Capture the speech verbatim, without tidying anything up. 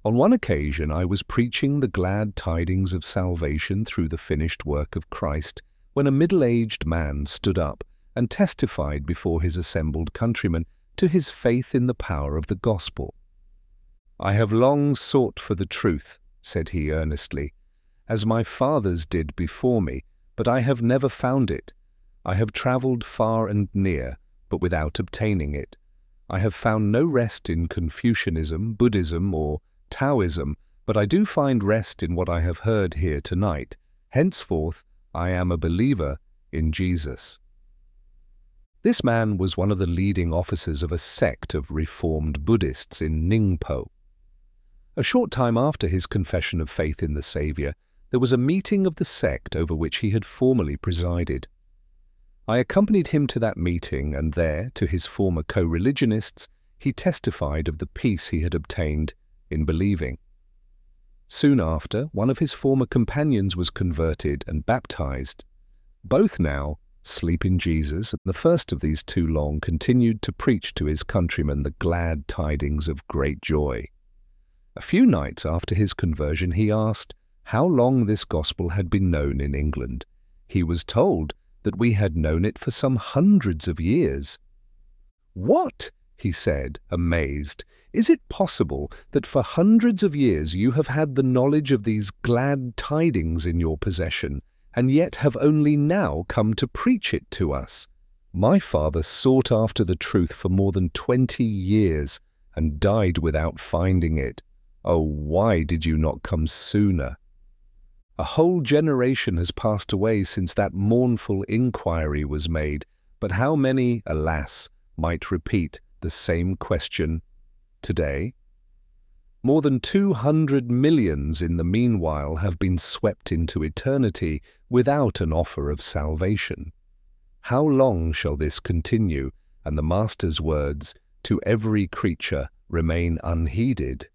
On one occasion I was preaching the glad tidings of salvation through the finished work of Christ when a middle-aged man stood up and testified before his assembled countrymen to his faith in the power of the gospel. "I have long sought for the truth," said he earnestly, "as my fathers did before me, but I have never found it. I have travelled far and near, but without obtaining it. I have found no rest in Confucianism, Buddhism, or Taoism, but I do find rest in what I have heard here tonight. Henceforth, I am a believer in Jesus." This man was one of the leading officers of a sect of Reformed Buddhists in Ningpo. A short time after his confession of faith in the Saviour, there was a meeting of the sect over which he had formerly presided. I accompanied him to that meeting, and there, to his former co-religionists, he testified of the peace he had obtained in believing. Soon after, one of his former companions was converted and baptized. Both now sleep in Jesus, and the first of these two long continued to preach to his countrymen the glad tidings of great joy. A few nights after his conversion he asked how long this gospel had been known in England. He was told that we had known it for some hundreds of years. "What?" he said, amazed. "Is it possible that for hundreds of years you have had the knowledge of these glad tidings in your possession, and yet have only now come to preach it to us? My father sought after the truth for more than twenty years, and died without finding it. Oh, why did you not come sooner? A whole generation has passed away since that mournful inquiry was made, but how many, alas, might repeat the same question today? More than two hundred millions in the meanwhile have been swept into eternity without an offer of salvation. How long shall this continue, and the Master's words, 'To every creature,' remain unheeded?"